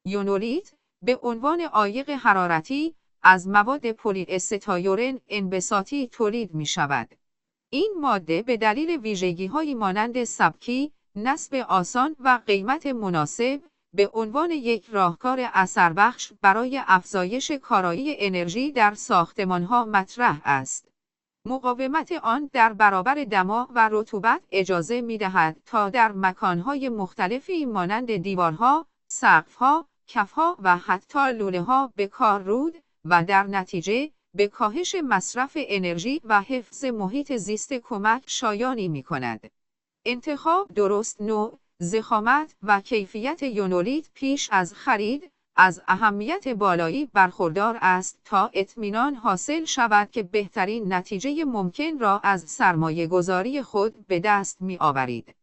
یونولیت به عنوان عایق حرارتی از مواد پلی استایرن انبساطی تولید می شود. این ماده به دلیل ویژگی‌هایی مانند سبکی، نصب آسان و قیمت مناسب به عنوان یک راهکار اثربخش برای افزایش کارایی انرژی در ساختمان‌ها مطرح است. مقاومت آن در برابر دما و رطوبت اجازه می‌دهد تا در مکان‌های مختلفی مانند دیوارها، سقف‌ها، کف‌ها و حتی لوله‌ها به کار رود و در نتیجه به کاهش مصرف انرژی و حفظ محیط زیست کمک شایانی می‌کند. انتخاب درست نوع، ضخامت و کیفیت یونولیت پیش از خرید از اهمیت بالایی برخوردار است تا اطمینان حاصل شود که بهترین نتیجه ممکن را از سرمایه‌گذاری خود به دست می‌آورید.